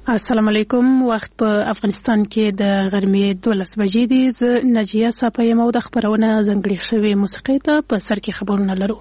السلام علیکم. وخت په افغانستان کې د غرمې 12 بجې دي. زه نجیه صافی یم او د خبرونه ځنګړې شوې موسیقي ته په سر کې خبرونه لرو.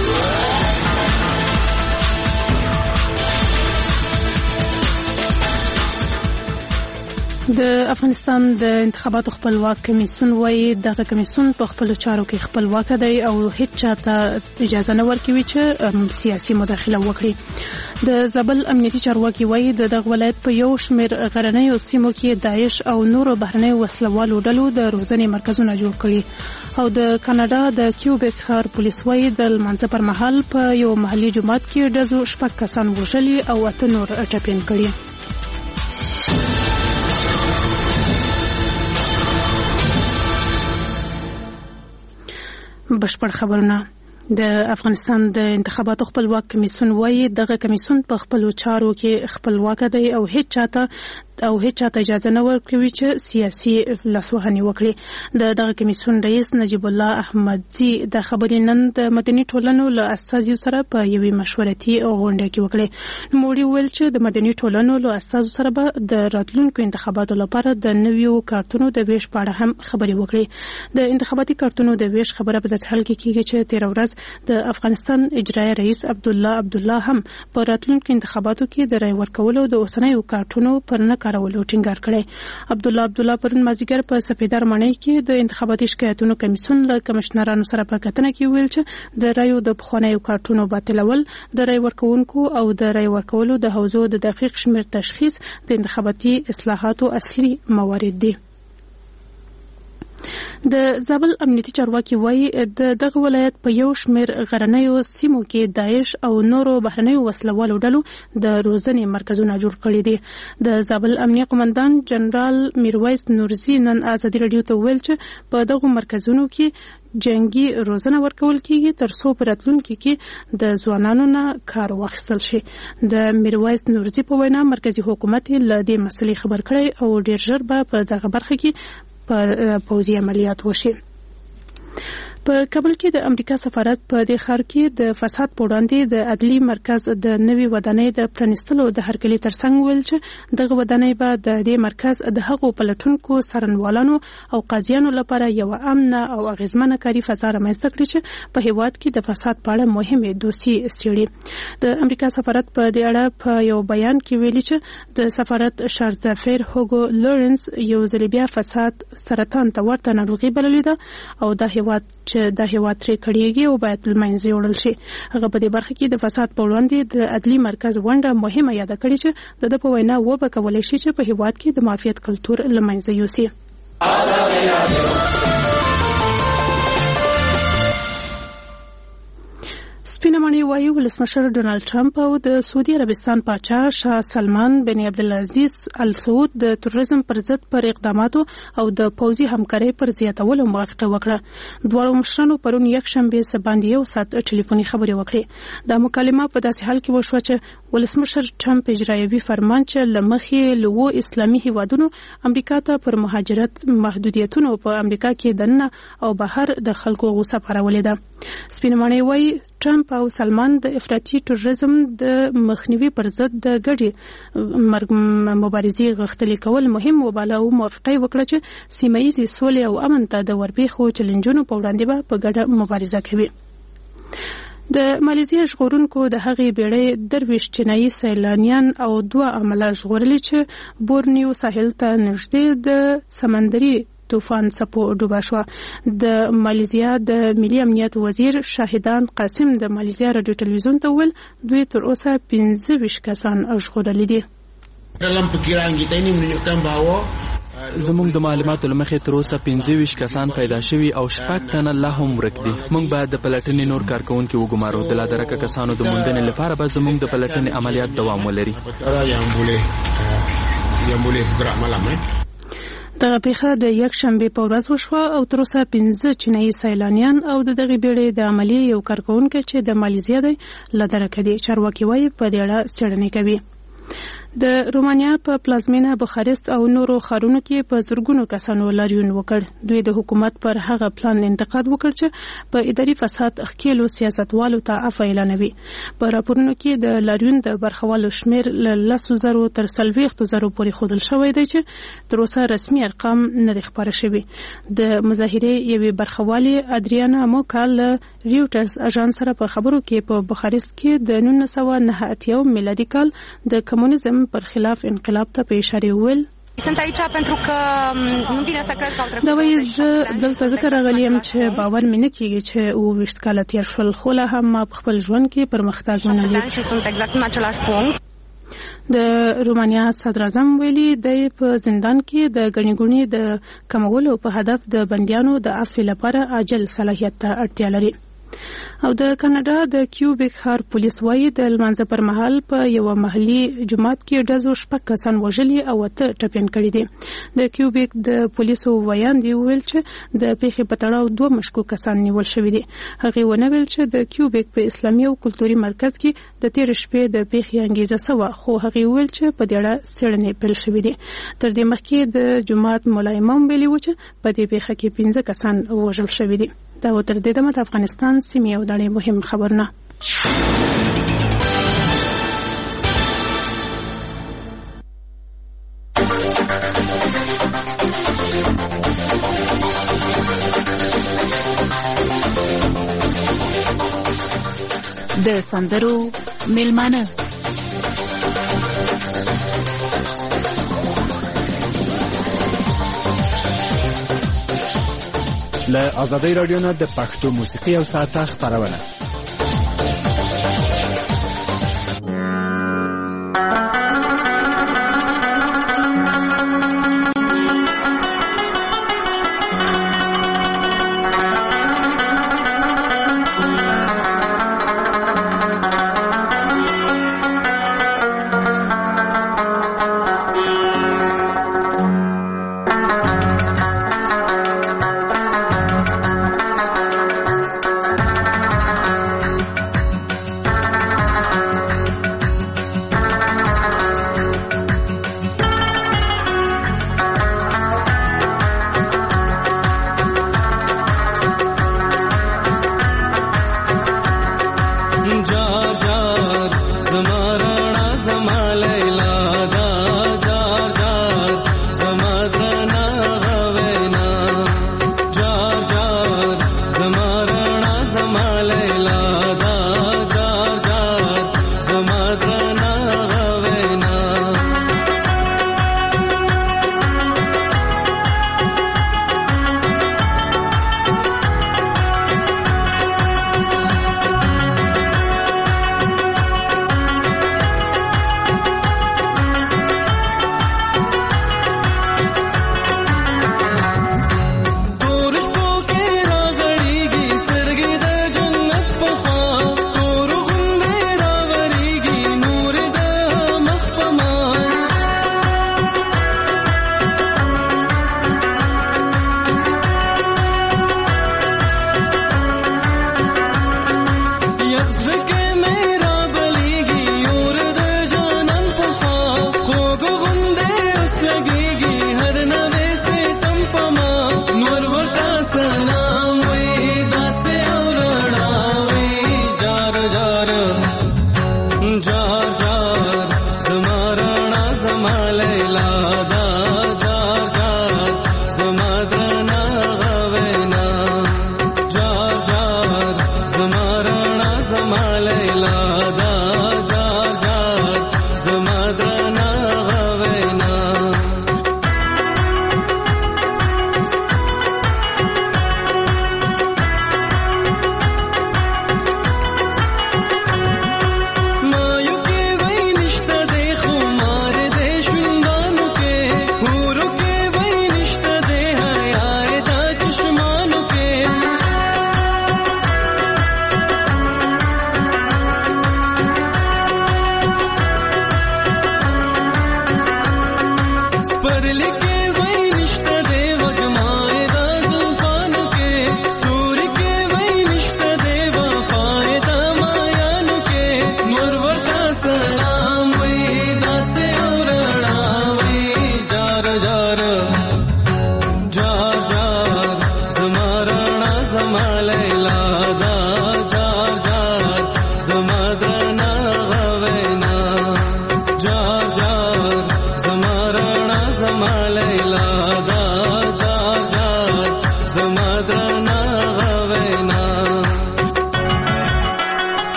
د افغانستان د انتخاباتو خپلواک کمیسیون وايي دغه کمیسیون په خپل چارو کې خپلواک دی او هیڅ چاته اجازه نه ورکوي چې سیاسي مداخله وکړي. د زابل امنیتي چارواکي وايي دغه ولایت په یو شمېر غرنیو سیمو کې داعش او نورو بهرنیو وسلوالو ډلو د روزنې مرکزونه جوړ کړي. او د کاناډا د کیوبیک ښار پولیس وايي د لمانځه پر مهال په یو محلي جومات کې ډزو 6 کسان وژلي او 8 نور ټپیان کړي. بشپړ خبرونه. د افغانستان د انتخاباتو خپلواک کمیسیون وايي دغه کمیسیون په خپل چارو کې خپلواک دی او هیڅ چاته اجازه نه ورکوي چې سیاسي لاسوهنه وکړي. دغه کمیسیون رئیس نجیب الله احمدزي د خبرې نن د مدني ټولنو له اساسیو سره په یوې مشورتي غونډه کې وکړي. نوموړي ویل چې د مدني ټولنو له اساسو سره به د راتلونکو انتخاباتو لپاره د نویو کارتونو د ویش په اړه هم خبرې وکړي. د انتخاباتي کارتونو د ویش خبره په داسې حال کې کیږي چې 13 ورځ د افغانستان اجرایي رئیس عبدالله هم په راتلونکو انتخاباتو کې د رای ورکولو د اوسنیو کارتونو پر نه کارولو ټینګار کړی. عبدالله پرون مازیګر په سپیدار ماڼۍ کې د انتخاباتي شکایتونو کمیسیون له کمشنرانو سره په کتنه کې ویل چې د رایو د پخوانیو کارتونو باطلول د رای ورکونکو او د رای ورکولو د حوزو د دقیق شمیر تشخیص د انتخاباتي اصلاحاتو اصلي موارد دي. د زابل امنیتي چارواکي وايي دغه ولایت په یو شمېر غرنیو سیمو کې داعش او نورو بهرنیو وسلوالو ډلو د روزنې مرکزونه جوړ کړي دي. د زابل امنیه قومندان جنرال میرویس نورزي نن ازادي رادیو ته ویل چې په دغه مرکزونو کې جنگي روزنه ورکول کیږي ترڅو په راتلونکي کې د ځوانانو نه کار واخیستل شي. د میرویس نورزي په وینا مرکزی حکومت له دې مسلې خبر کړي او ډیر ژر به په دغه برخه کې پر پوځي عملیات وشي. په کابل کې د امریکا سفارت په دې ښار کې د فساد په وړاندې د عدلي مرکز د نوي ودانۍ د پرانیستلو د هرکلي ترڅنګ ویل چې دغه ودانۍ به د دې مرکز د هغو پلټونکو څارنوالانو او قاضیانو لپاره یو امن او اغیزمنه کاري فضا رامنځته کړي چې په هیواد کې د فساد په اړه مهمه دوسیې څېړي. د امریکا سفارت په دې اړه په یو بیان کې ویلي چې د سفارت شارزافیر هوګو لورنس یو ځل بیا فساد سرطان ته ورته ناروغي بللې ده او د هیواد ترې کړيږي او باید لمنځه وړل شي. هغه په دې برخه کې د فساد په وړاندې د عدلي مرکز ونډه مهمه یاد کړې چې د په وینا وبه کولای شي چې په هیواد کې د معافیت کلتور لمنځه یوسي. سپینه ماڼۍ وايي ولسمشر ډونالد ټرمپ او د سعودي عربستان پاچا شاه سلمان بن عبدالعزیز ال سعود د تروریزم پر ضد پر اقداماتو او د پوځي همکارۍ پر زیاتولو موافقه وکړه. دواړو مشرانو پرون یکشنبه سباندې یو ساعت ټلیفوني خبرې وکړې. دا مکالمه په داسې حال کې وشوه چې ولسمشر ټرمپ اجرایوي فرمان چې لمخې لوو اسلامي هیوادونو امریکا ته پر مهاجرت محدودیتونو په امریکا کې دننه او بهر د خلکو غوسه پارولې ده. سپینه ماڼۍ وايي ټرمپ او سلمان د افراطي تروریزم د مخنیوي پر ضد د ګډې مبارزې غښتلي کول مهم وباله او موافقه وکړه چې سیمه ییزې سولې او امن ته د وربېښو چیلنجونو په وړاندې به په ګډه مبارزه کوي. د مالیزیا ژغورونکو د هغې بیړۍ 23 چینایي سیلانیان او 2 عمله ژغورلي چې بورنیو ساحل ته نږدې د سمندري طوفان څپو ډوبه شوه. د مالیزیا د ملي امنیت وزیر شاهدان قاسم د مالیزیا رادیو ټلویزیون ته ویل دوی تر اوسه 15 کسان ژغورلي دي. Dalam perkiraan kita ini menunjukkan bahawa زموږ د معلوماتو لمخې تر اوسه 15 کسان پیدا شوي او 6 تنه لا هم ورک دي. موږ باید د پلټنې نور کارکونکي وګمارو. د لا درکه کسانو د موندنې لپاره به زموږ د پلټنې عملیات دوام ولري. دغه پیښه د یکشنبه په ورځ وشوه او تر اوسه 15 چینایي سیلانیان او دغه بیړۍ د عملیې یو کارکونکي چې د مالیزیا دی له درکه دي. چارواکي وايي په دې اړه څېړنې کوي. د رومانیا په پلازمینه بخارست او نورو ښارونو کې په زرګونو کسانو لاریون وکړ. دوی د حکومت پر هغه پلان انتقاد وکړ چې په اداري فساد ښکېلو سیاستوالو ته عفو اعلانوي. په راپورونو کې د لاریون د برخوالو شمیر له 10,000 تر 40,000 پورې ښودل شوی دی چې تر اوسه رسمي ارقام نه دي خپاره شوي. د مظاهرې یوې برخوالې ادریانا موکال ریوټرز اژانس سره په خبرو کې په بخارست کې د 1989 میلادي کال د کمونیزم پر خلاف انقلاب ته په اشاره وویل. Sunt aici pentru că nu vine să cred că au trecut. دا وایي زه دلته ځکه راغلی یم چې باور مې نه کېږي چې 28 کاله تېر شول، خو لا هم ما په خپل ژوند کې پرمختګ ونه لید. Și sunt exact în același punct. د رومانیا صدراعظم ویلي دی په زندان کې د ګڼې ګوڼې د کمولو په هدف د بندیانو د عفو لپاره عاجل صلاحیت ته اړتیا لري. او د کاناډا د کیوبیک ښار پولیس وایي د لمانځه پر مهال په یو محلي جومات کې ډزو 6 کسان وژلي او 8 ټپیان کړي دي. د کیوبیک د پولیسو ویاندې وویل چې د پیښې په تړاو 2 مشکوک کسان نیول شوي دي. هغې ونه ویل چې د کیوبیک په اسلامي او کلتوري مرکز کې د تېرې شپې د پیښې انګیزه څه وه، خو هغې وویل چې په دې اړه څېړنې پیل شوي دي. تر دې مخکې د جومات ملا امام ویلي و چې په دې پیښه کې 15 کسان وژل شوي دي. دا و تر دې دمه د افغانستان سیمې او نړۍ مهم خبرونه. د سندرو میلمانه له آزادۍ رادیو نه د پښتو موسیقي او ساعته خبرونه.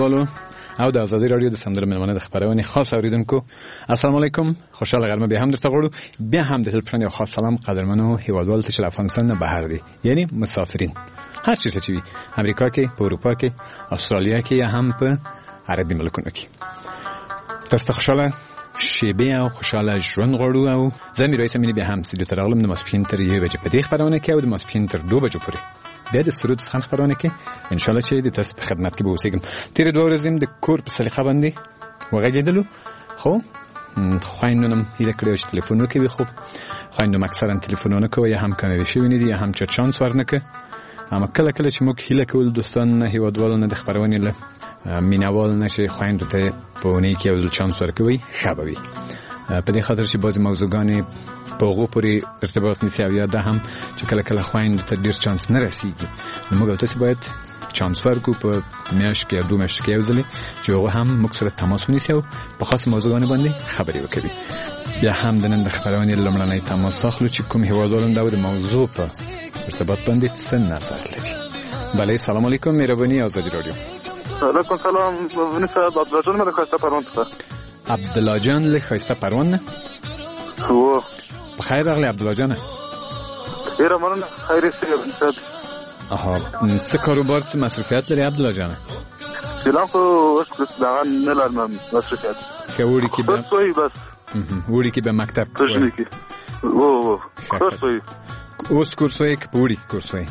هیوادوالو او د آزادي رادیو د سندرو ملمنه د خبرونه خاص اوریدونکو السلام علیکم خوشاله غرمه به هم درته غواړو بیا هم د تلپرن یو خاص سلام قدرمنو هیوادوال ته چې افغانستان نه بهر دي یعنی مسافرین هر چیرته چې وي امریکا کې په اروپا کې استرالیا کې یا هم په عربي ملکونو کې تاسو خوشاله شیبه او خوشاله ژوند غواړو او زمي رئیس مینه به هم سیدو ترغلم د ماسپین تر 1 بجې په دې خبرونه کې او د ماسپین تر 2 بجې پورې بیا د سرود څخه خبرونه کې ان شاء الله چې د تاسو په خدمت کې به اوسېږم تیر 2 ورځې د کور په سلیقه باندې وغږیدلو خو خويندونم هیله کړو چې ټلیفون وکړي خو خويندم اکثرا ټلیفونونه کوي یا هم کوي شي ونی دي یا هم چې چانس ورنکه اما کله کله چې موږ هیله کول دوستان هیوادوالو نه د خبرونه له مینوال نشي خويندو ته په ونی کې یو چانس ورکوي خبري په دې خاطر چې بعضی موضوعګانې په هغو پورې ارتباط نیسي او یا ده هم چې کله کله خویندو ته ډېر چانس نه رسیږي نو موږ تاسې باید چانس ورکړو په میاشت کې یا 2 میاشتې کې یو ځلې چې هغه هم موږ سره تماس ونیسي او په خاص موضوعګانو باندې خبرې وکړي بیا هم د نن د خبرونې لومړنی تماس اخلو چې کوم هیوادوالو د موضوع په ارتباط باندې څه نظر لري بله سلام علیکم مهرباني آزادي رادیو علیکم سلام مهرباني صاحب عبدالله جان له خسته پروان څخه عبدالله جان له خسته پروان نه هو بخیر راغلی عبدالله جان ډیره مننه خیر صاحب آها څه کاروبار څه مصروفیت لري عبدالله جان فعلا خو اوس دا نه لرم مصروفیت کوړی کې به سوی بس وړي کې به مکتب تجنی کې او کورسوي اوس کورسوي کې پوری کورسوي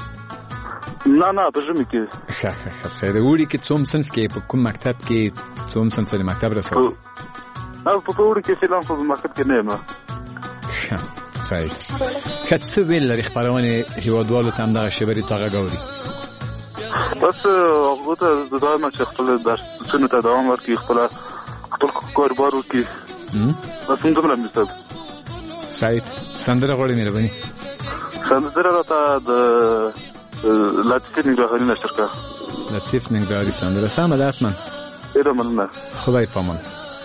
نه تجنی کې ښه سره وړي کې څوم صنف کې په کوم مکتب کې څوم صنف د مکتب رسو او په وړي کې فعلا په مکتب کې نه ما صحیح کڅ ویل لري خبرونه هیوادوالو ته هم دغه شبري تاغه غوري بس هغه ته دایمه چې خپل درسونه ته دوام ورکړي خپل کاروبار وکړي بس څنګه مثال صحیح سندره غوړي مهرباني سندره راته د لطیف نگراهانی نشر که لطیف نگراهانی سندره سامه ده حتما ایره مننه خدای پامان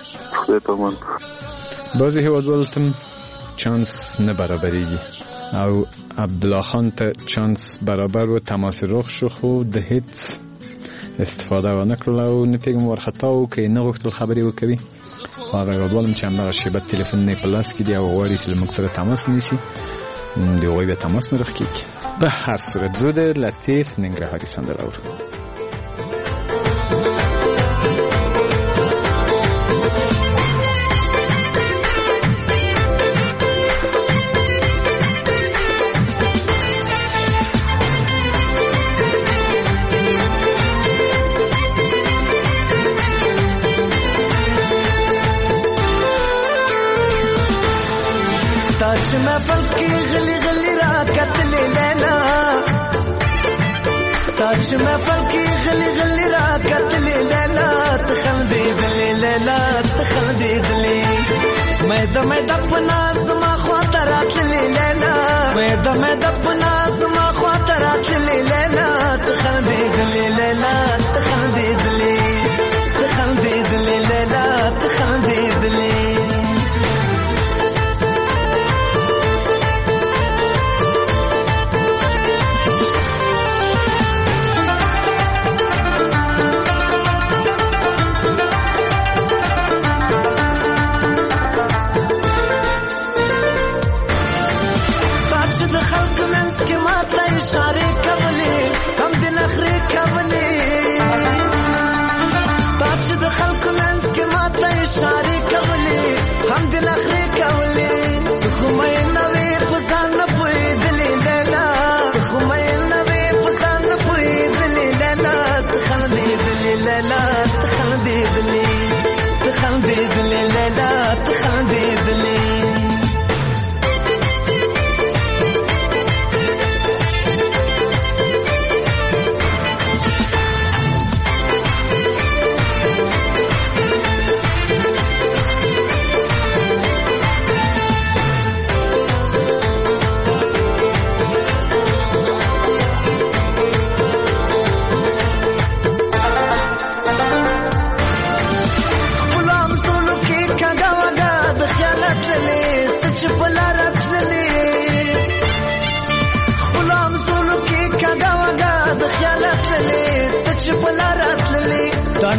بعضی هیوادوالتم چانس نه برابریږي او عبدالله خان ته چانس برابر و تماس رخ شو خو د هیڅ استفاده و نکړل او نه پیګم ورخطا او کې نه غوښتل خبرې وکړي هغه هیوادوالم چې همدغه شیبه تلیفون نه په لاس کې دی او غواړي چې موږ سره تماس ونیسي د هغوی به تماس نه راکېږي به هر صورت زه د لطیف ننګرهاري سندره اورم ताज महफल की गली गली राकत ले लेना ताज महफल की गली गली राकत ले लेना तखलदे ले लेना तखलदे ले मैं दपना समा ख्वातरात ले लेना मैं दपना समा ख्वातरात ले लेना तखलदे ले लेना तखलदे ले तखलदे ले लेना तखलदे ले इशारे कबले हम दिल अखरे कबले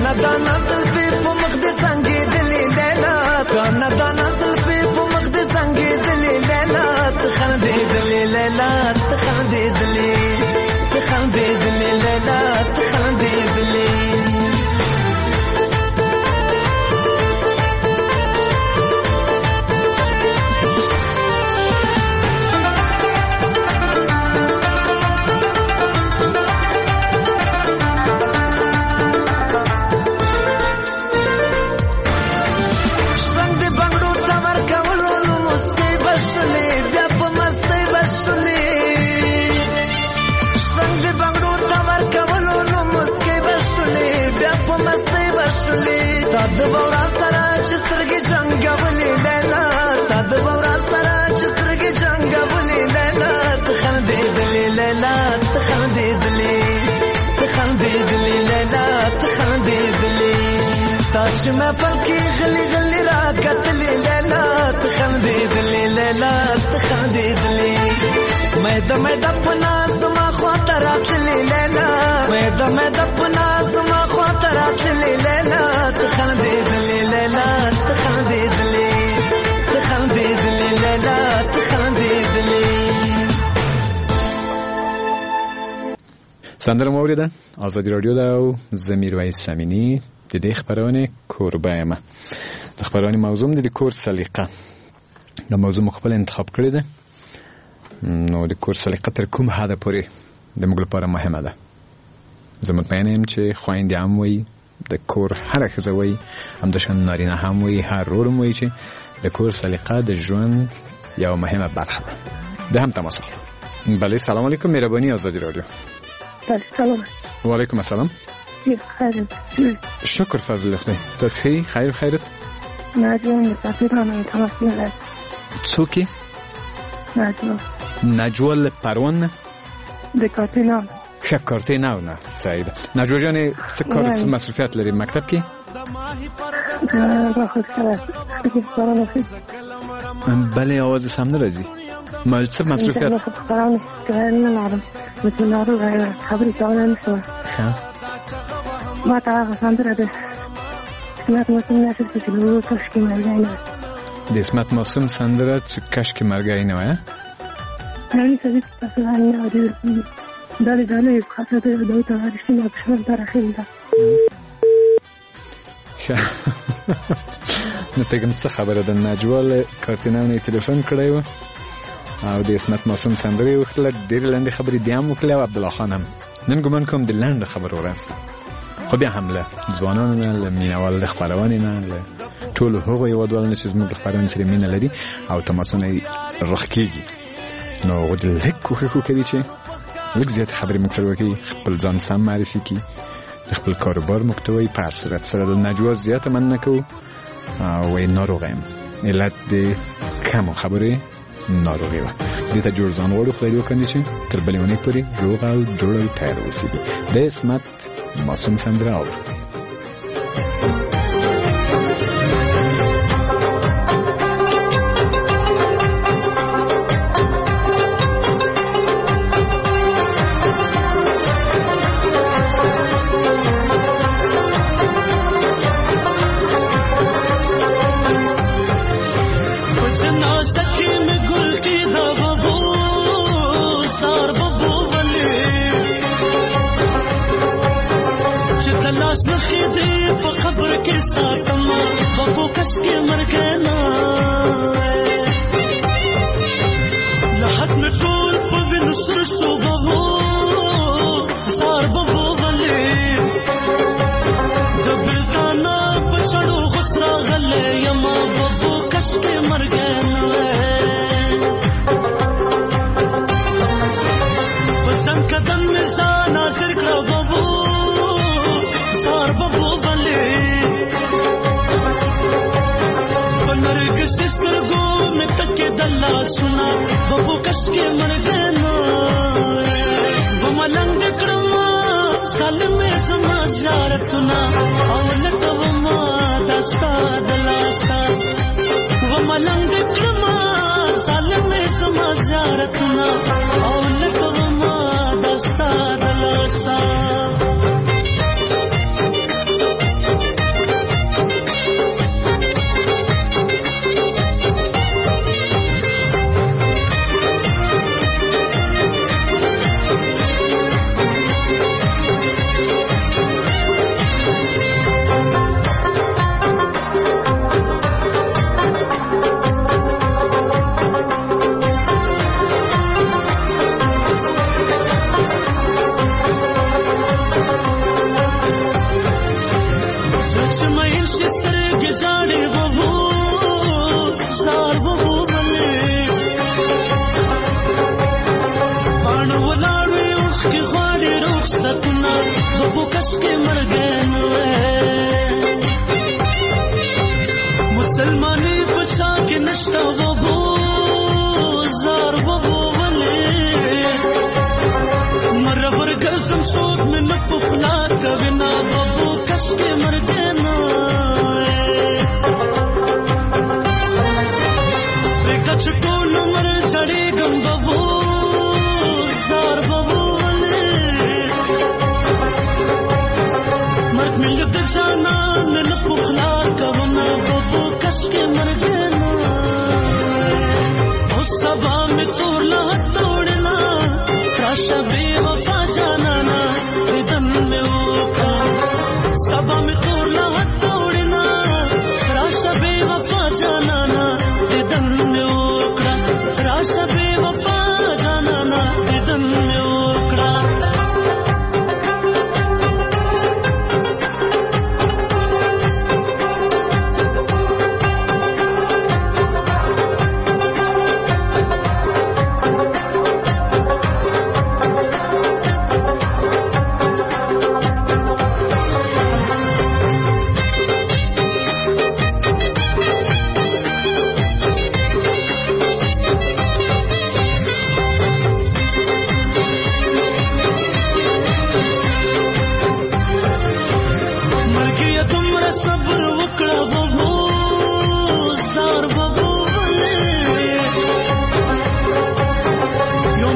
کانا دا نسل پی په مخ دې څنګه دلی لیلا کانا دا نسل پی په مخ دې څنګه دلی لیلا ته خندې دلی لیلا ته خندې دلی ته خندې دلی لیلا ته خندې دلی تاد بورا سره چې سترګې جنگولې لیلا تاد بورا سره چې سترګې جنگولې لیلا ته خندې دلې لیلا ته خندې دلې ته خندې دلې لیلا ته خندې دلې تا چې ما پکې غلي غلي را کتلې لیلا ته خندې دلې لیلا ته خندې دلې مې د پنا زما خاطر راتلې لیلا مې د پنا زما خاطر راتلې لیلا ته خندې دلې لیلا ته خندې دلې ته خندې دلې لیلا ته خندې دلې سندره موریده آزادی رادیو ده او زمیر وحید سمینی د دې خبرونه کوربه یم د خبرونه موضوع د کور سلیقه د موضوع مخبل انتخاب کړی ده نو د کور سلیقه تر کوم حد پورې د موږ لپاره مهمه ده زه مطمئن یم چې خویندې هم وایي د کور هر ښځه وایي همداشان نارینه هم وایي هر ورور هم وایي چې د کور سلیقه د ژوند یو مهمه برخه ده به هم تماس وکړو بله سلام علیکم مهربانی آزادی رادیو سلام و علیکم السلام خیر شکر فضل خدای تاسو خیر خیرت ناجوه مسافرانه تماس می‌گیرد څوک نجوه لپروان د کارتینان کارتینان نه صحیح ده نجوه جان څه کار څه مصروفیت لري مکتب کې بله آواز سم نراځي ما څه مصروفیت خبرې کولای نشم ما ته هغه سندره ده اسمت معصوم نشد چې کشک مرګی نه د اسمت معصوم سندره چې کشک مرګی نه وای نه سړي تاسو نه اوري دالې خاطر د دوی ته رښتینی پښتون ترخیل ده نو ته کوم څه خبره ده نجوال کارتینان تلیفون کړی و او د اسمت معصوم سندره وختله ډېر لاندې خبرې دی هم وکړه او عبدالله خان هم نن ګمان کوم د لاندې خبرو ورس خو بیا هم له ځوانانو نه له مینوال د خپرونې نه له ټولو هغو هېوادوالو نه چې زموږ د خپرونې سره مینه لري او تماسونه یې رخ کېږي نو هغوی لږ کوښښ وکړي چې لږ زیاتې خبرې موږ سره وکړي خپل ځان سم معرفي کړي د خپل کاروبار محتوی په هر صورت سره د نجوا زیاته مننه کوو او وایي ناروغه یم علت د کمو خبرې ناروغي وه دې ته جوړ ځان غواړو خدای دې وکړي چې تر بلې اونۍ پورې روغ او جوړ او تیار اوسېږي د اسمت معصوم سندره اورو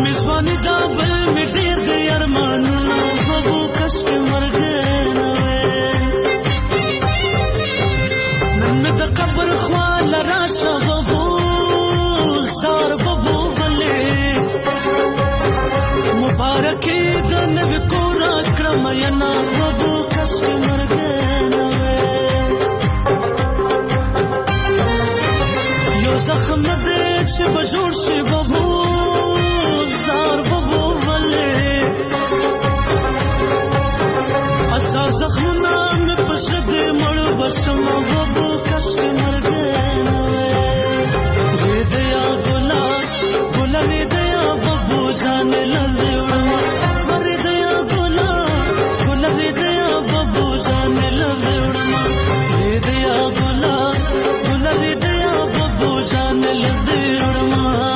میزوانی زابل می ډیر د ارمانونو ببو کش کې مرګ نه وې نن مې د قبر خواله راشه ببو زار ببو ولې مبارکي د نبی کورا کړم ینا ببو کش کې مرګ نه وې یو زخم دې چې بجوړ شي ببو زار ببو ولې اسار زخمنا مې پښه دې مړ بشم ببو کش کې مرګ نه وې دې یا ګلا ګلا دې یا ببو جان لږ وړم دې یا ګلا ګلا دې یا ببو جان لږ وړم دې یا ګلا ګلا دې یا ببو جان لږ وړم.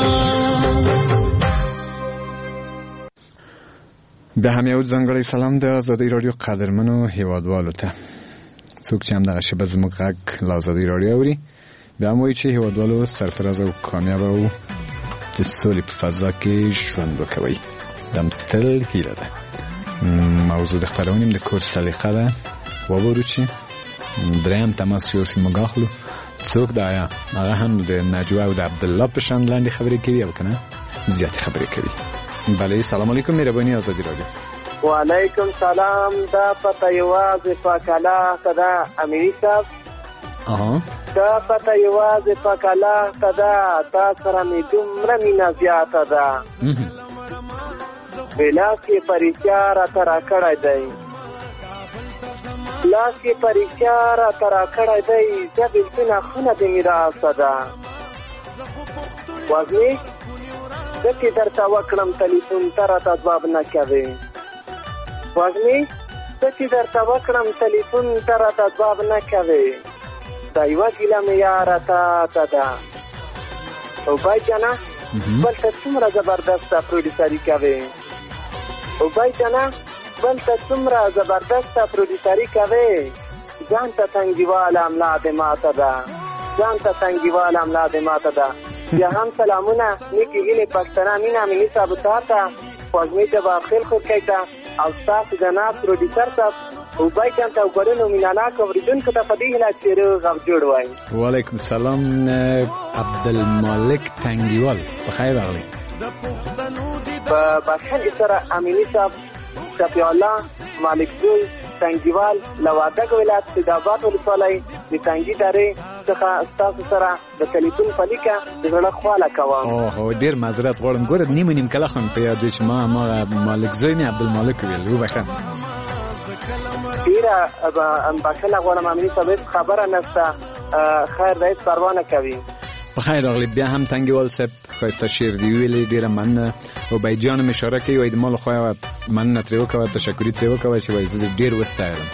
بیا هم یو ځانګړی سلام د آزادۍ راډیو قدرمنو هیوادوالو ته. څوک چې همدغه شیبه زموږ غږ له آزادۍ راډیو اوري بیا هم وایي چې هیوادوالو سرفراز او کامیاب او د سولې په فضا کې ژوند وکوئ. دا تل هیله ده. موضوع د خپرونې د کور سلیقه ده. وګورو چې دریم تماس یوسي موږ اخلو څوک دا یا هغه هم د نجوه او د عبدالله په شان لاندې خبرې کوي او کنه زیاتې خبرې کوي. بله سلام علیکم مهرباني آزادی رادیو. وعلیکم سلام. دا پته یوازې پاکاله کده امیر صاحب دا پته یوازې پاکاله کده تا سره مې دومره مینه زیاته ده بلاس کې پریچا راته راکړی دی لاس کې پریچا راته راکړی دی زه بېلتون خونه د میراثه ده وزنې زه چې درته وکړم تلیفون ته راته ځواب نه کوې وزنې زه چې درته وکړم تلیفون ته راته ځواب نه کوې دا یوه ګیله مې یاره تا ده او بای جانه بل ته څومره زبردسته پروډیوسري کوې او بای جانه بل ته څومره زبردسته پروډیوسري کوې ځان ته تنګیواله ملا دې ماته ده ځان ته تنګیواله ملا دې ماته ده. بیا هم سلامونه نیکې هیلې پښتنه مینه امیني صاحب ته خوږمې جواب خیل خورکۍ ته او ستاسو جناب پروډیوسر صاحب اوبای جان ته وګورئ میناناکو اورېدونکو ته په دې هیله چې غږ جوړ وایي. وعلیکم السلام عبدالمالک تنګیوال په خیر راغلی. په بخښنې سره امیني صاحب شفیع الله مالک زوی تنګیوال له وردګ ولایت سیدآباد ولسوالۍ د تنګي درې څخه ستاسو سره د تلیفون په لیکه د زړه خواله کوم. اوه ډېر معذرت غواړم. ګوره نیم کله خو مې په یاد چې ما مالک زوی مې عبدالمالک ویل وبخښه. ډېره بخښنه غواړم امیني صاحب هېڅ خبره نشته خیر ده هېڅ پروا نه کوي. په خیر راغلی. بیا هم تنګیوال صاحب ښایسته شعر دې ویلې ډېره مننه او بایجان مې اشاره کوي وایي د ما له خوا مننه ترې وکوه تشکري ترې وکوه چې وایي زه دې ډېر وستایلم.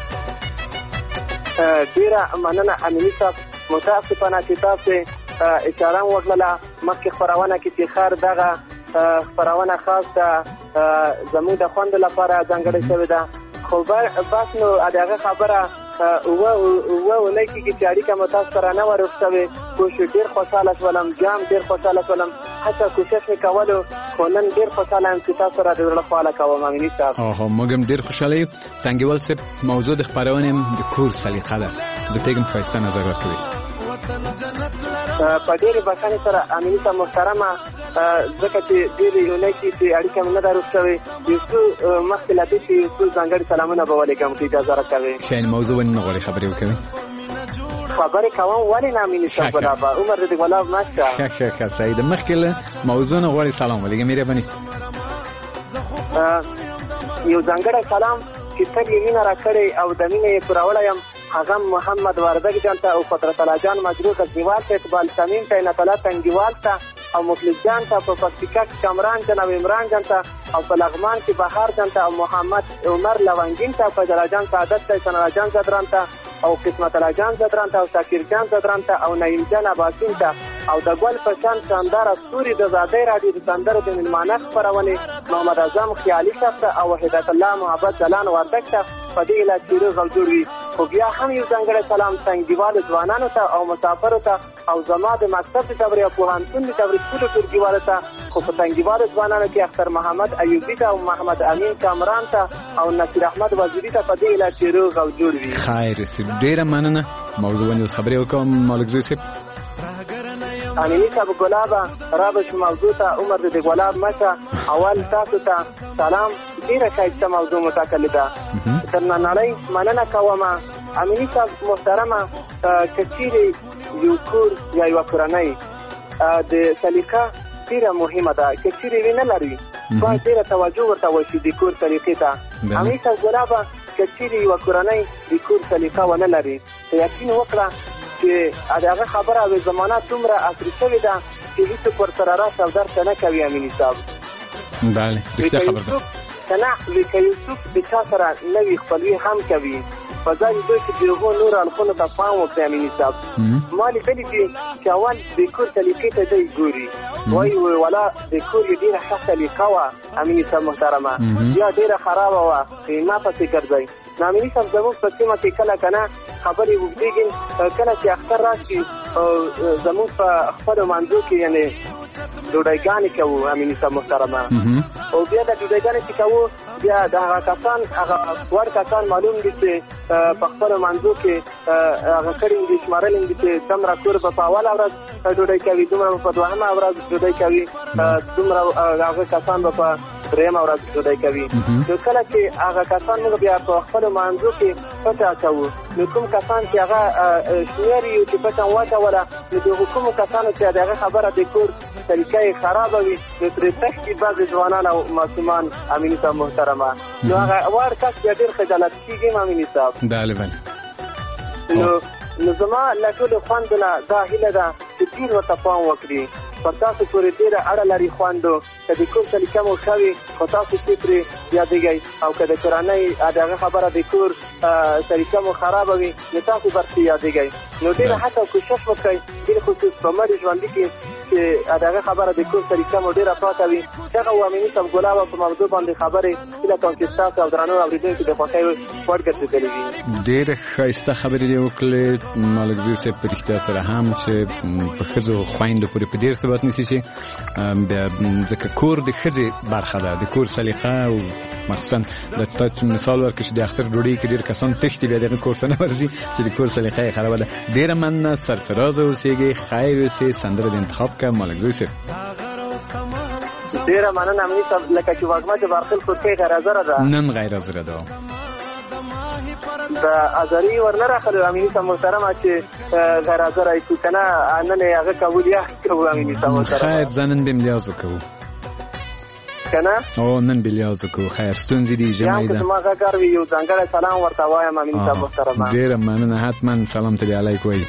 ډېره مننه امیني صاحب. متاسفانه چې تاسې اشاره م وکړله مخکې خپرونه کې چې خیر دغه خپرونه خاص ده زموږ د خوندو لپاره ځانګړې شوې ده خو بس نو د هغه خبره اوه اونۍ کېږي چې اړیکه مو تاسو سره نه وه روغ شوې کوشش ډېر خوشحاله شولم جام ډېر خوشحاله شولم هڅه کوشش مې کولو خو نن ډېر خوشحاله یم چې تاسو سره د زړه خواله کوم امیني صاحب. موږ هم ډېر خوشحاله یو. تنګیوال صاحب موضوع د خپرونې د کور سلیقه ده زه پوهېږم ښایسته نظر ورکوي. په ډېرې بخښنې سره امیني صاحب محترمه ځکه چې ډېرې اونۍ کې چې اړیکه مې نه ده روغ شوې یو څو مخکې له دې چې یو څو ځانګړي سلامونه به ولېږم که اجازه راکوې. ښه موضوع ولې نه غواړې خبرې وکوې؟ خبرې کوم ولې نه امیني صاحب برابر عمر دې ګلاب نشته. ښه صحیح ده. مخکې له موضوع نه غواړې سلام ولېږه مهرباني. یو ځانګړی سلام چې تل یې مینه راکړې او د مینې یې پورولی یم هغه محمد وردګ جان ته او قدرت الله جان مجروح غزنیوال ته اقبال سمیم ته عنایت الله تنګیوال ته او مخلص جان ته په پکتیکا کې کامران جان او عمران جان ته او په لغمان کې بهار جان ته او محمد عمر لونګین ته په جلا جان سعادت ته سنا جان زدران ته او قسمت الله جان زدران ته او شاکر جان زدران ته او نعیم جان عباسین ته او د ګل په شان شاندار استوري د آزادۍ راډیو د سندرو د مېلمانه خپرونې محمد اعظم خیالي صاحب ته او هدایت الله محبت جلان وردګ ته په دې هیله چې روغ جوړ وي. خو بیا هم یو ځانګړی سلام تنګیوالو ځوانانو ته او مسافرو ته او زما د مکتب د تبریه پوهنتون د تبریه ټولو ټولګیوالو ته خو په تنګیوالو ځوانانو کې اختر محمد ایوبي ته او محمد امین کامران ته او نصیر احمد وزیري ته په دې علاج چې روغ او جوړ وي. خیر سي ډیره مننه. موضوع باندې اوس خبرې وکړم مالک زوی صاحب. امینی صاحب ګلابه رابش موضوع ته عمر د ګلاب مشه اول تاسو ته سلام. ډیره ښایسته موضوع متکل ده. تر نننۍ مننه کوم امینی صاحب محترمه که چیرې یو کور یا یوه کورنۍ د سلیقه ډیره مهمه ده. که چیرې وی نه لري باید ډیره توجه ورته وشي د کور سلیقې ته. امینی صاحب ګلابه که چیرې یوه کورنۍ د کور سلیقه ونه لري یقین وکړه چې هغه خبره او زمانه څومره عصري شوې ده چې هیڅوک ورسره راس او درته نه کوي. امینی صاحب بله رښتیا خبره ده. که نه لکه یوسف د چا سره نوي خپلوي هم کوي په ځای دوی چې د هغو نورو اړخونو ته پام وکړي. امیني صاحب ما لیدلي دي چې اول د کور سلیقې ته دی ګوري وایي ولا د کور یې ډېره ښه سلیقه وه امیني صاحب محترمه یا ډېره خرابه وه ما پسې ګرځئ. نو امیني صاحب زموږ په سیمه کې کله که نه خبرې اوږدېږي کله چې اختر راشي زموږ په خپلو منځو کې یعنې ډوډۍ کوو امیني صاحب محترمه او بیا د ډوډۍ چې کوو بیا د هغه کسان هغه وړ کسان معلوم دي چې په خپلو منځو کې هغه کړي دي شمارلي دي چې څومره کور به په اوله ورځ ډوډۍ کوي دومره به په دوهمه ورځ ډوډۍ کوي دومره هغه کسان به په درېیمه ورځ ډوډۍ کوي. نو کله چې هغه کسان موږ بیا په خپلو منځو کې پټه اچوو نو کوم کسان چې هغه شمېر یو چې پټه واچوله نو د هغو کومو کسانو چې د هغه خبره د کور طریقه یې خرابه وي نو ترې تښتي بعضې ځوانان او ماشومان امیني صاحب محترمه نو هغه وړ کس بیا ډېر خجالت کېږي امیني صاحب. بله بله. نو زما له ټولو خوندو نه دا هیله ده چې ډېر ورته پام وکړي. پر تاسو پورې ډېره اړه لري خوندو که د کور طریقه مو ښه وي خو تاسو چې پرې یادېږئ او که د کورنۍ د هغه خبره د کور طریقه مو خرابه وي نو تاسو به پرې یادېږئ. نو ډېره هڅه او کوشش وکړئ ډېر خصوص په مړي ژوندي کې چې د هغه خبره د کور طریقه مو ډېره پاکه وي. دغه و امیني صاحب ګلابه په موضوع باندې خبرې هیله کوم چې ستاسو او درنو اورېدونکو د خوښۍ وړ ګرځېدلې وي. ډېرې ښایسته خبرې دې وکړلې مالک زوی صاحب په رښتیا سره هم چې په ښځو خویندو پورې په ډېر ارتباط نیسي چې بیا ځکه کور د ښځې برخه ده د کور سلیقه او مخصوصا د تا مثال ورکړي چې د اختر ډوډۍ کې ډېر کسان تښتي بیا دغه کور ته نه ورځي چې د کور سلیقه یې خرابه ده. ډېره مننه سرفرازه اوسېږئ خیر اوسئ سندره د انتخاب کړه مالک زوی صاحب. ډېره مننه امیني صاحب لکه چې واګمه چې بارخل خودکۍ غیر حاضره ده نن غیر حاضره ده د ازاري ورنه راخلو امیني صاحب محترمه چې غیر حاضره یې کړو که نه نن یې هغه کول یا کوو امیني صاحب محترمه. خیر زه نن بیا ملیاز وکوو که نه او نن بلیاز وکوو. خیر ستونزې دي ژمی ده زما غږ وي یو ځانګړی سلام ورته وایم امیني صاحب محترمه. ډېره مننه حتما سلام ته دې علیک وایي.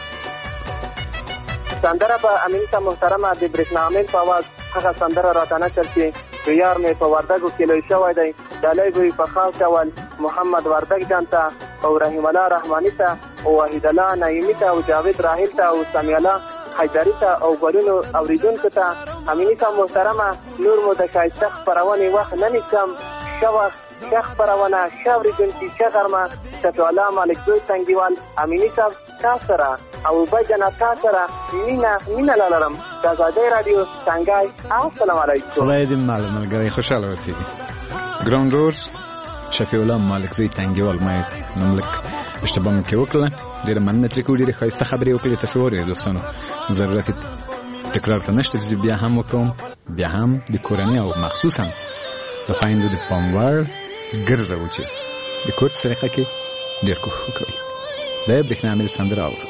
سندره به امیني صاحب محترمه د برېښنا عامل په اواز هغه سندره راته نشر چې یار مې په وردګو کې لوی شوی دی ډالۍ به یې په خاص ډول محمد وردګ جان ته او رحیم الله رحماني ته او وحید الله نعیمي ته او جاوید راحل ته او سمیع الله حیدري ته او ګلونو اورېدونکو ته امیني صاحب محترمه نور مو د ښایسته خپرونې وخت نه نیسم. ښه وخت ښه خپرونه ښه اورېدونکي ښه غرمه شفیع الله مالک زوی تنګیوال امیني صاحب تا سره او اوبه جناب تا سره مینه لرم د ازادۍ راډیو څنګه. السلام علیکم. خدای دې ملګری خوشحاله اوسېږي. ګراوند رور شفیع الله مالک زوی تنګیوال ما نملک اشتباه مې کې وکړله ډېره مننه ترې کوو ډېرې ښایسته خبرې وکړې تاسو واورئ دوستانو ضرورت تکرار ته نشته چې بیا هم وکړم بیا هم د کورنۍ او مخصوصا د خویندو د پام وړ ګرځوو چې د کور سلیقه کې ډېر کوښښ وکوئ. د برېښنا عامل سندره اورو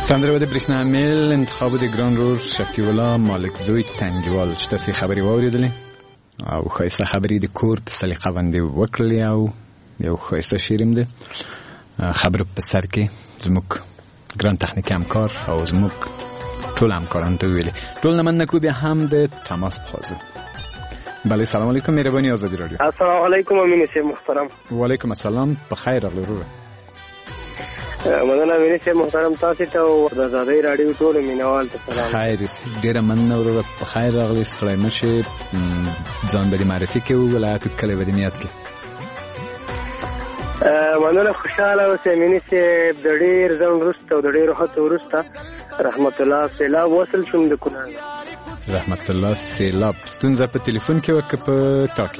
سندره د برېښنا میل انتخاب د ګران رور شفیع الله مالک زوی تنګیوال چې تاسو خبري واوریدلې او خاصه خبري د کور په سلیقه باندې وکړلې او یو خاصه شیریم ده خبر په سر کې زموږ ګران تخنیکی همکار او زموږ ټول همکاران ته ویلې ټول نه مننه کو بیا هم د تماس پخوازه. بله سلام علیکم مهربانی آزادی رادیو. السلام علیکم امین صاحب محترم. وعلیکم السلام بخیر راغلی وروره. مننه امین صاحب محترم تاسو ته او د آزادی رادیو ټول مینوال ته سلام. خیر ډیره مننه وروره بخیر راغلی ستړی مشه ځان به معرفي کوو ولایت کله به نیت کې. مننه خوشاله اوسئ امین صاحب د ډیر ځان وروسته او د ډیر وخت وروسته رحمت الله سیلاب وصل شوم د کونړ. رحمت الله سیلاب ستونزه په تلیفون کې وکړه په ټاکي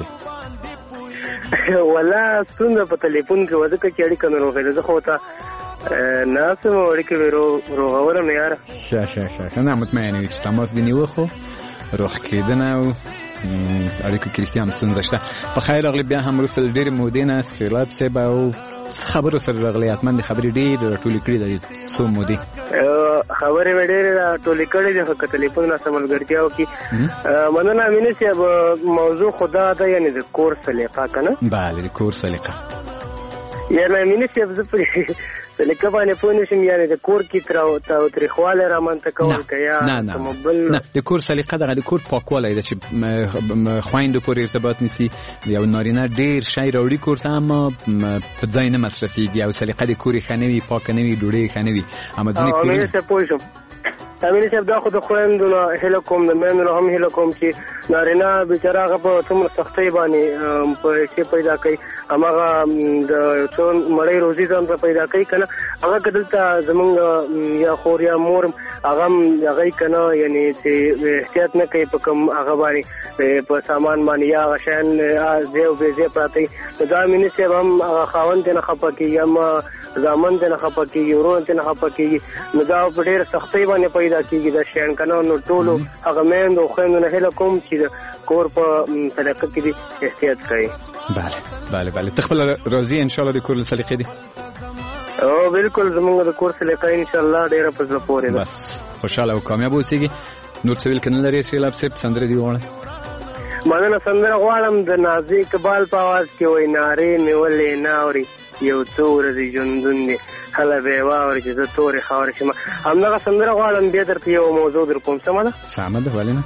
ولا ستونزه په تلیفون کې وځکه چې اړیکه نه روغېده زه خو ته ناسم اړیکې روغولم نه یاره ښه نه مطمئن یو چې تماس دې نیوه خو روغ کېدنه او اړیکو کې رښتیا هم ستونزه شته. په خیر راغلی بیا هم وروسته له ډېرې مودې نه سیلاب صاحب او خبرو سره راغلی حتما د خبرې ډېرې راټولې کړي دي څو مودې خبرې مې ډېرې راټولې کړې دي خو که تلیفون راسره ملګرتیا وکړي. مننه امینې صاحب موضوع خو دا ده یعنې د کور سلیقه که نه بله د کور سلیقه یعنې امینې صاحب زه پرې سلیقه باندې پوه نه شم یعنې د کور کې تاوتریخوالی رامنځته کول که یا نه د کور سلیقه دغه د کور پاکوالی ده چې خویندو پورې ارتباط نیسي یو نارینه ډېر شی راوړي کور ته اما په ځای نه مصرفېږي او سلیقه د کور یې ښه نه وي پاکه نه وي ډوډۍ یې ښه نه وي اما ځینې امینې صاحب پوه شم امینې صاحب دا خو د خویندو نه هیله کوم د میندو هم هیله کوم چې نارینه بېچاره هغه په څومره سختۍ باندې پیسې پیدا کوي هماغه د څو مړۍ روزي ځان ته پیدا کوي که نه هغه که دلته زمونږ یا خور یا مور هغه هم هغه یې که نه یعنې چې احتیاط نه کوي په کوم هغه باندې په سامان باندې یا هغه شیان ځای او بې ځای پراته وي نو دا امینې صاحب هم هغه خاوند ته نه خفه کېږي هم زامن ته نه خفه کېږي ورونه ته نه خفه کېږي نو دا په ډېره سختۍ باندې پیدا کېږي دا شیان که نه نو ټولو هغه میندو او خویندو نه هیله کوم چې د کور په سلیقه کې دې احتیاط کوي. بله ته خپله راضي انشاءالله د کور له سلیقې دي؟ او بالکل زمونږ د کور سلیقه انشاءالله ډېره په زړه پورې ده. بس خوشحاله او کامیاب اوسېږي. نور څه ویل که نه لرې سیلاب صاحب سندره دې وغواړئ؟ مننه سندره غواړم د نازي اقبال په اواز کې وایي نارې مې ولې نه اوري یو څو ورځې ژوندون دی هله به یې واوري چې زه تورې خاورې شم همدغه سندره غواړم بیا درته یو موضوع در کوم سمه ده؟ سمه ده ولې نه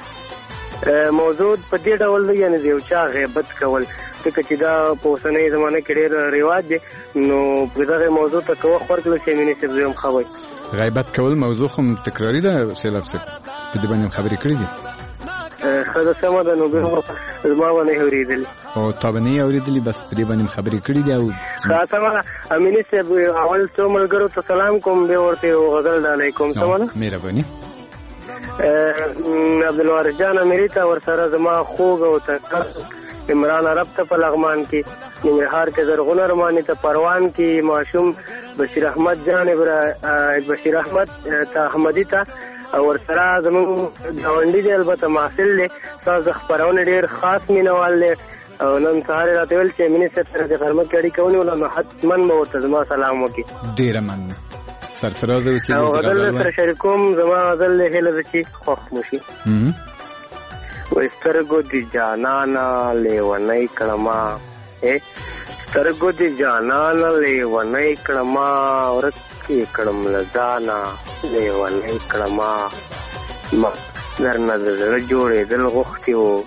موضوع په دې ډول دی یعنې د یو چا غیبت کول ځکه چې دا په اوسنۍ زمانه کې ډېر رواج دی نو په دغه موضوع ته که وخت ورکړو چې امینې صاحب زه هم ښه وایي غیبت کول موضوع خو تکراري ده سیلاب صاحب په دې باندې هم خبرې کړي دي ښه ده سمه ده نو بیا زما به نه یې اورېدلي او تا به نه یې اورېدلي بس په دې باندې هم خبرې کړي دي او ښه سمه ده امینې صاحب اول څو ملګرو ته سلام کوم بیا ورته یو غزل ډالۍ کوم سمه ده مهرباني عبدالوارث جان امیري ته ورسره زما خوږ او تکړه عمران عرب ته په لغمان کې ننګرهار کې زرغون ارماني ته پروان کې ماشوم بشیر احمد جان بشیر احمد ته احمدي ته ورسره زمونږ ګاونډي دی البته محصل دی ستاسو د خپرونې ډېر خاص مینهوال دی او نن سهار یې راته ویل چې امینې صاحب سره د غرمه کې اړیکه ونیوله نو حتما به ورته زما سلام وکړي. ډېره مننه سرفراز اوسېږي. او غزل سره شریکوم زما غزل هیله ده چې خوښ مو شي. وایي سترګو دې جانانه لیونۍ کړمه سترګو دې جانانه لیونۍ کړمه ورک یې کړم له ځانه لیونۍ کړمه ما درنه د زړه جوړېدل غوښتي وو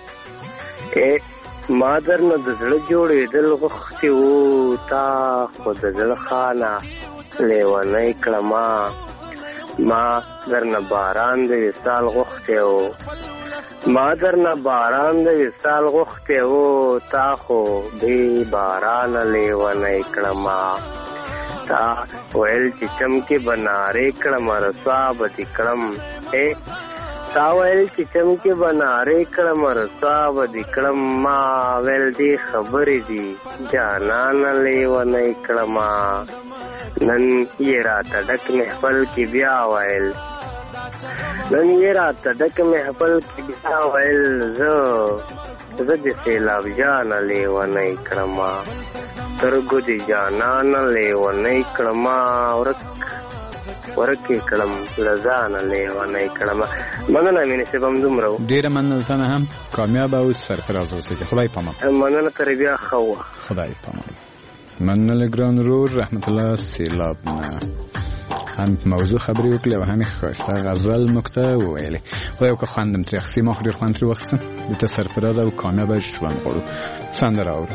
ما درنه د زړه جوړېدل غوښتي وو تا خو د زړه خانه لیونۍ کړمه ما درنه باران د وصال غوښتی وو ما درنه باران د وصال غوښتی وو تا خو بې بارانه لیونۍ کړمه تا ویل چې چمکې به نارې کړمه رسوا به دې کړم تا ویل چې چمکې به نارې کړمه رسوا به دې کړم ما ویل دې خبرې دي جانانه لیونۍ کړمه نن یې راته ډک محفل کې بیا ویل نن یې راته ډک محفل کې بیا ویل زه د سیلاب جانه لیونۍ کړمه سترګو دې جانانه لیونۍ کړمه ورک ورکې کړم له ځانه لیونی کړم. مننه مینې صاحب همدومره و. ډېره مننه ته نه هم کامیاب او سرفراز اوسېږي. خدای پامان. مننه ترې بیا ښه وه. خدای پامان. مننه ګران ورور رحمت الله سیلاب نه هم موضوع خبرې وکړې او هم ښایسته غزل موږ ته وویلې. خدای وکړه خوندم ترې اخیستې، ما خو ډېر خوند ترې واخیستم. د ته سرفراز او کامیابه ژوند غواړو. سندره اورو.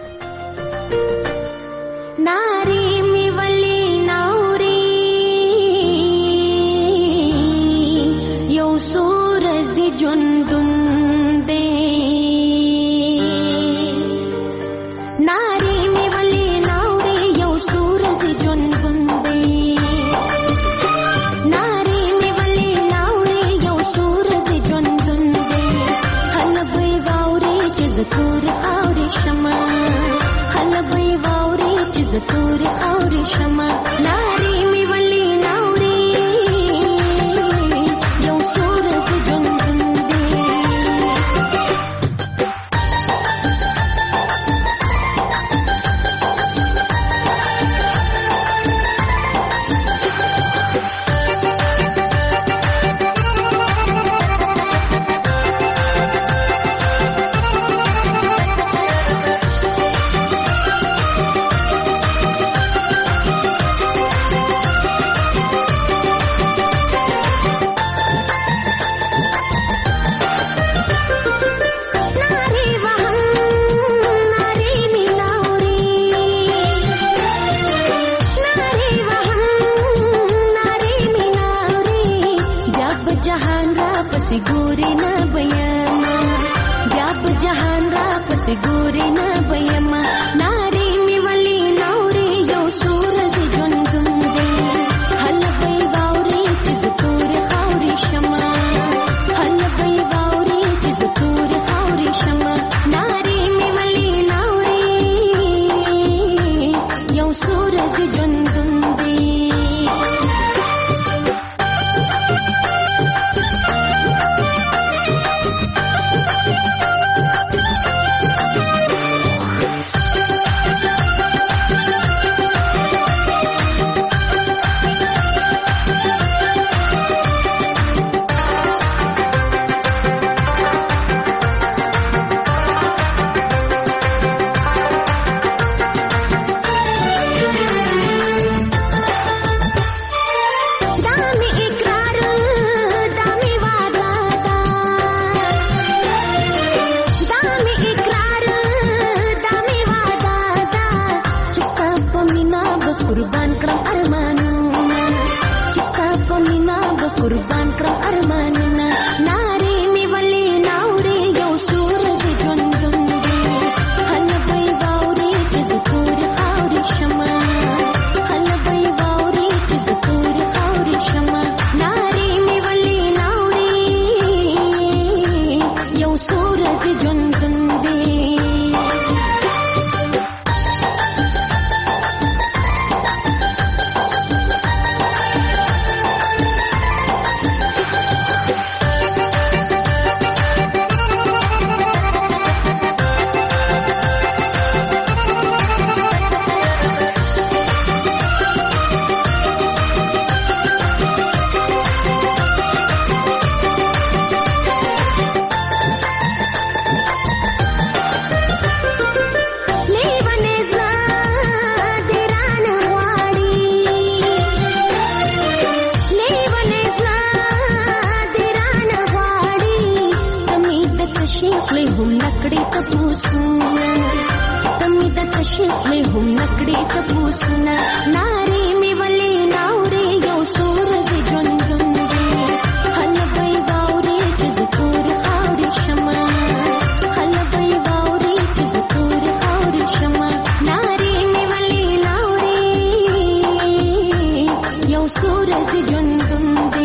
ناری می ولی ناوري یو سورز جندون دے ناری می ولی ناوري یو سورز جندون دے ناری می ولی ناوري یو سورز جندون دے هل بي واوري چې زتور اوري شمع هل بي واوري چې زتور اوري شمع ناری می ولی ناوري یو سورز جندون دے ګوري نه بيما بیا په جهان را پس ګوري نه بيما ناری می ولی نوري یو سورز جندون دے هل بي باوري چې زتور خاوري شمع هل بي باوري چې زتور خاوري شمع ناری می ولی نوري یو سورز جندون دے قربان کړم ارمانونه ناری می ولی ناوري یو سورز جندون دے هل بي باوري چې زتور خاوري شمع هل بي باوري چې زتور خاوري شمع ناری می ولی ناوري یو سورز جندون دے ناری می ولی ناوري یو سورز جندون دے هل بي باوري چې زتور خاوري شمع هل بي باوري چې زتور خاوري شمع ناری می ولی ناوري یو سورز جندون دے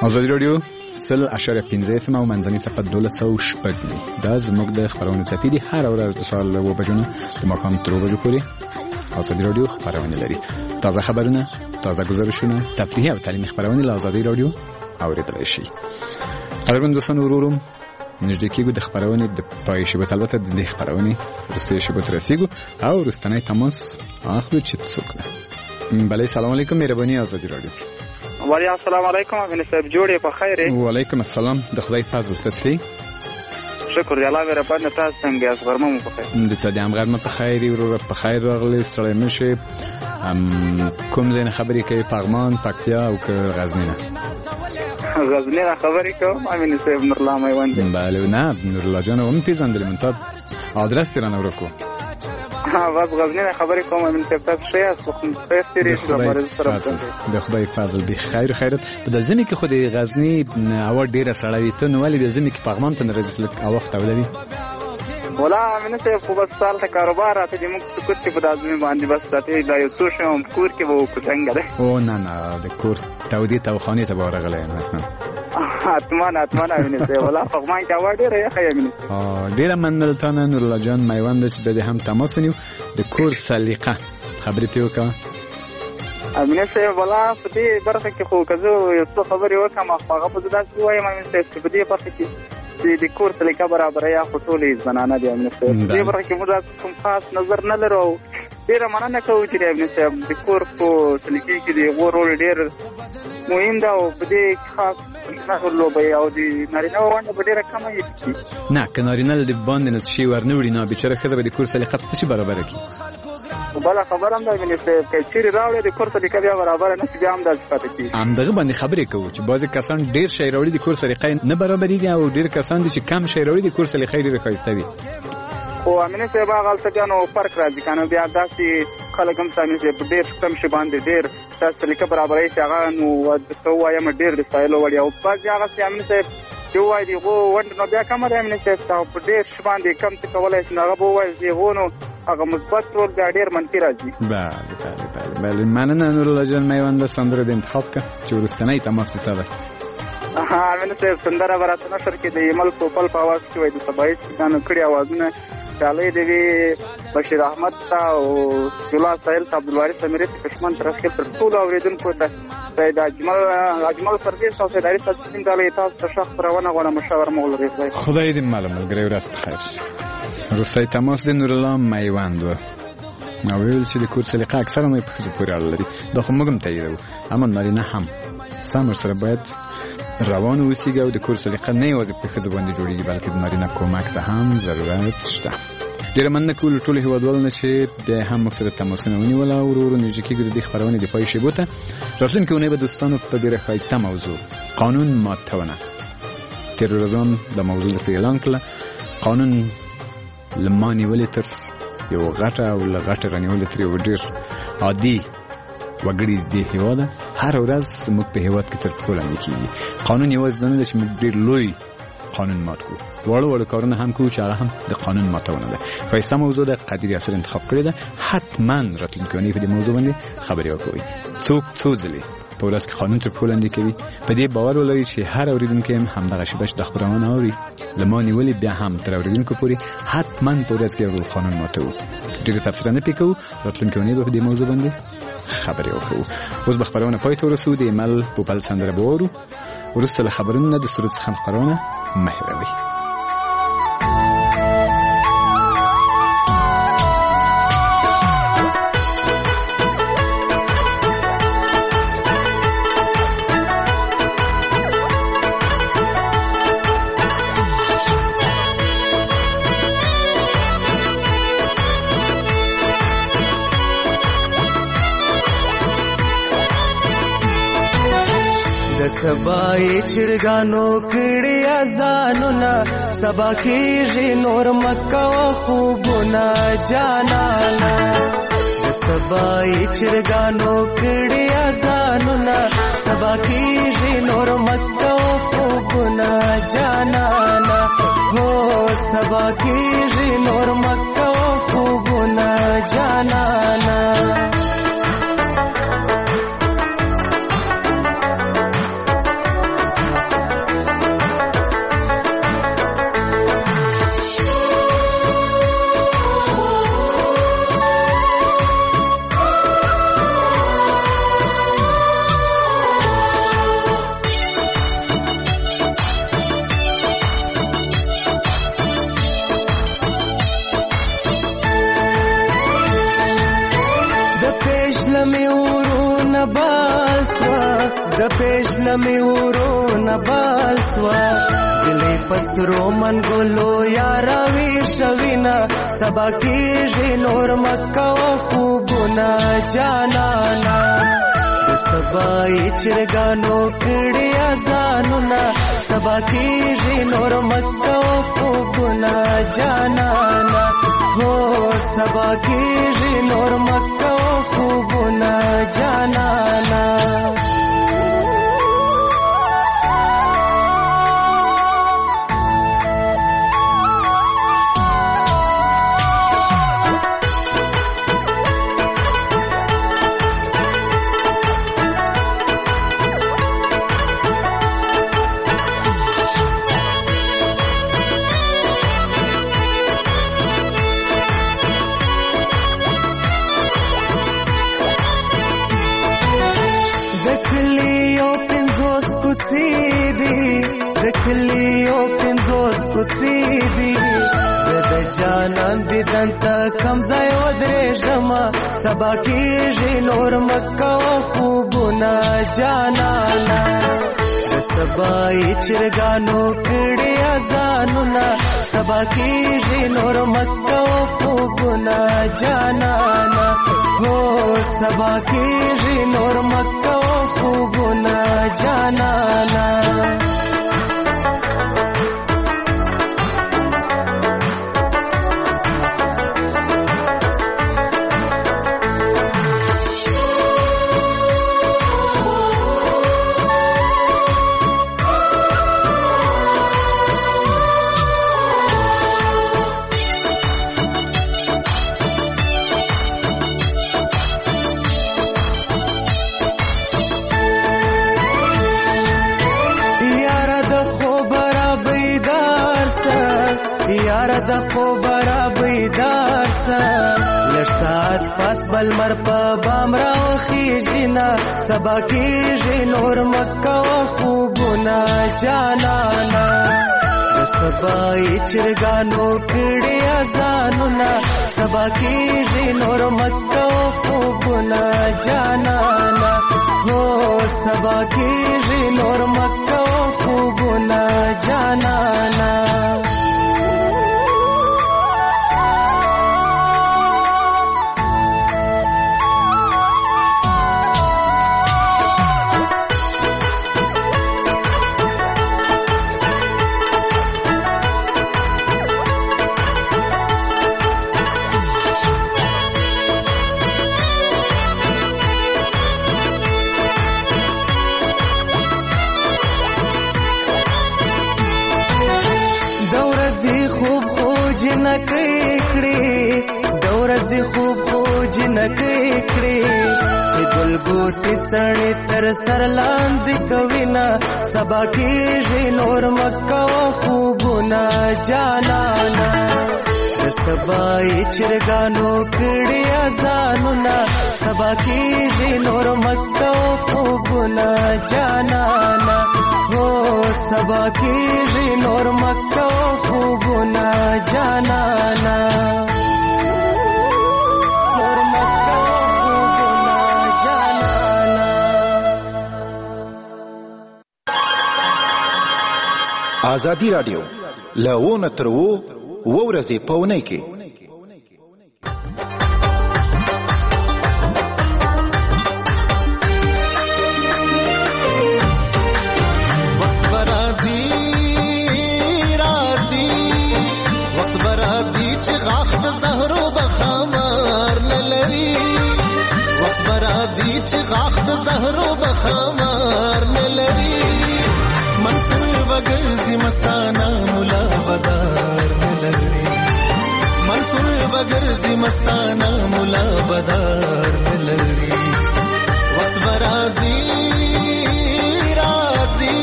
آزادی رادیو 100.15 FM او منځنی صفحه 1206 دا زموږ د خبرونو چاپیدي هر ورځ د سهار له 9 بجو د ماښام تر 2 بجو پورې آزادی رادیو خبرونه لري. تازه خبرونه، تازه گزارشونه، تفریحي او تعلیمي خبرونه له آزادی رادیو اوریدل شي. قدرمن دوستان ورورم نږدې کېږو د خبرونې د پای شیبو البته د دې خبرونې وروستۍ شیبو ته رسیږو او وروستنی تماس اخلو چې څوک ده. بله سلام علیکم مهرباني آزادی رادیو. وعلیکم السلام علیکم امین صاحب جوړې په خیر. وعلیکم السلام د خدای فضل تصحیح. شکر دی الله مهربان تاسو څنګه یاست؟ غرمه مو په خیر. د تا دې هم غرمه په خیر ورور په خیر راغلی ستړی مشه. کوم ځای خبرې کوي؟ پغمان، پکتیا او غزنی نه؟ غزنی نه خبرې کوم امین صاحب. نورالله میوند. بله نه نورالله جان هم پیژندل من تا آدرس تیرانه ورکو. بس غزنی نه خبرې کوم امین صاحب. تاسو ښه یاست؟ خیر سری سره د خدای فضل دی خیر خیرت. په د ځمې کې خو د غزنی هوا ډیره سړه وي ته نو ولې د ځمې کې پغمان ته نه راځي لکه او وخت ولوي؟ ولا امین صاحب خو بس سال ته کاروبار راته چې موږ سکوت کې په دازمي باندې بس راته دا یو څو شوم کور کې وو کو څنګه ده. او نه د کور تودي توخانه ته ورغله نه اتمان امین صاحب ولا پغمان کې هوا ډیره یخه امین. ډیره منلتانه نورالله جان میوند چې به هم تماس ونیو د کور سلیقه خبرې پیو کا امین صاحب ولا په دې برخه کې خو کزو یو څه خبرې وکم هغه په داسې وایم امین صاحب چې په دې برخه کې د کور سلیقه برابر یا خټولې زنانه دي امین صاحب. دې برخه کې موږ کوم خاص نظر نه لرو. ډیره مننه کوو چې امین صاحب د کور په سلیقې کې د غوړول ډیر مهم ده او په دې خاص نه ورلوبي او د نارینه ونده په ډیره کمه یې نه که نارینه د باندې نه شي ورنوړي نه بیچاره ښځه به د کور سلیقه څه شي برابر کړي. بله خبره هم ده امین صاحب که چیرې راوړې د کور سلیقه بیا برابر نه شي بیا هم داسې پاتې کېږي. همدغه باندې خبرې کوو چې بعضې کسان ډېر شی راوړي د کور سلیقه نه برابرېږي او ډېر کسان دي چې کم شی راوړي د کور سلیقه یې ډېره ښایسته وي. خو امین صاحب هغه هلته بیا نو فرق راځي که نه بیا داسې خلک هم امین صاحب ډېر کم شي باندې ډېر داسې سلیقه برابروي چې هغه نو څه ووایم ډېر د ستایلو وړ او بعضې هغسې امین صاحب چې ووایي د هغو ونډه نو بیا کمه ده امین صاحب په ډېر شي باندې کم څه کولی شي نو هغه به ووایي د هغو نو هغه مثبت رول بیا ډېر منفي راځي. بله مننه نورالله جان میوند سندره د انتخاب که چې وروستنی تماس ته ده. امین صاحب سندره به راته نشر کې د ایمل پوپل په اواز کې وایي د سبایي سپیکانو کړي اوازونه ډالۍ د بشیر احمد ته او جلا ساحل ته عبدالوارث امیري ته کشمن تر اخر تر ټولو اوریدونکو ته سید اجمل پردیس او سید عارف صاحب ډالۍ تاسو ته ښه خپرونه غواړم مشاور مغل رضای. خدای دې مل ملګری ورځ په خیر. وروستی تماس د نورالله میوند و او ویل چې د کور سلیقه اکثره نه په ښځو پورې اړه لري. دا خو موږ هم تاییدوو اما نارینه هم سم ورسره باید روان اوسیږي او د کور سلیقه نه یوازې په ښځو باندې جوړېږي بلکې د نارینه کومک ته هم ضرورت شته. ډېره مننه کوو له ټولو هېوادوالو نه چې بیا هم موږ سره تماسونه ونیول او ورو ورو نږدې کېږو د دې خپرونې د پای شیبو ته. راتلونکې اونۍ به دوستانو په ډېره ښایسته موضوع قانون ماتونه تېرو ورځو هم دا موضوع درته اعلان کړله. قانون له ما نیولې تر یو غټه او له غټه رانیولې تر یو ډېر عادي وګړي دې هېواده هر ورځ موږ په هېواد کې تر پښو لاندې کېږي. قانون یوازې دا نه ده چې موږ ډېر لوی قانون مات کړو، وړو کارونه هم کوو چې هغه هم د قانون ماتونه ده. ښایسته موضوع ده، قدیر یاسر انتخاب کړې ده. حتما راتلونکې اونۍ په دې موضوع باندې خبرې وکړئ. څوک څو ځلې په ورځ کې قانون تر پښو لاندې کوي. په دې باور ولرئ چې هر اورېدونکی هم همدغه شیبه چې د خبرونه اوري له ما نیولې بیا هم تر اورېدونکو پورې حتما په ورځ کې یو ځل قانون ماتوو. ډېره تبصره نه پرې کوو. راتلونکې اونۍ به په دې موضوع باندې خبرې وکړو. اوس به خبرونه پای ته ورسوو. د ایمل پوپل سندره به واورو. وروسته له خبرونو نه د سرود څخه خبرونه مه هېروئ. سبای چرګانو کړي اذانونه سبا کېږي نور مکه خوبونه جانانا. سبای چرګانو کړي اذانونه سبا کېږي نور مکه خوبونه جانانا. هو سبا کېږي نور مکه خوبونه جانانا. نبال سوا د پېشلمې ورو نبال سوا جلې پسرو من ګلو یارا وی شوینا سبا کېږي نور مکه و خوبونه جانانا د سبای چرګانو کړي اذانونه سبا کېږي نور مکه و خوبونه جانانا هو سبا کېږي نور مکه و خوبونه جانانا جانان دي دنتا کم ځای ودرېږمه سبا کېږي نور مکه و خوبونه جانانا د سبای چرګانو کړي اذانونه سبا کېږي نور مکه و خوبونه جانانا هو سبا کېږي نور مکه و خوبونه جانانا د خوب را بیدار سه لږ ساعت پس بل مر په بام راوخیږي نه سبا کېږي نور مکه و خوبونه جانانا د سبای چرګانو کړي اذانونه سبا کېږي نور مکه و خوبونه جانانا هو سبا کېږي نور مکه و خوبونه جانانا دورځي خوب خوج نه کړي چې ګلګوتې څڼې تر سر لاندې کوي نه سبا کېږي نور مکه و خوبونه جانانا د سبای چرګانو کړي اذانونه سبا کېږي نور مکه و خوبونه جانانا هو سبا کېږي نور مکه و خوبونه جانانا آزادی راډیو لونه تر وو ورځې پونه کې وخت برازي راځي وخت برازي چې غاخ د زهرو بخمار نلري وخت برازي چې غاخ د زهرو بخمار نلري بغرزي مستانا مولا بدار نلري منصور بغرزي مستانا مولا بدار نلري وقت برازي راځي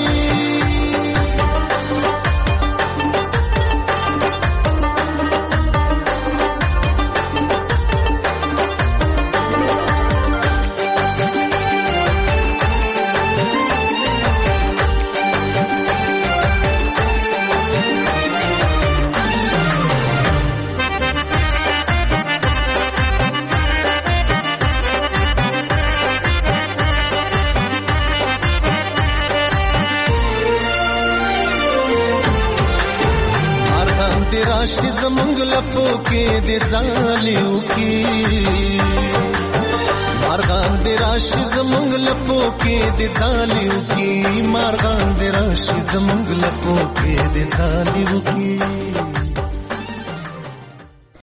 زمونږ لپو کې د ځالیو کې مارغان د راشي زمونږ لپو کې د ځالیو کې مارغان د راشي زمونږ لپو کې د ځالیو کې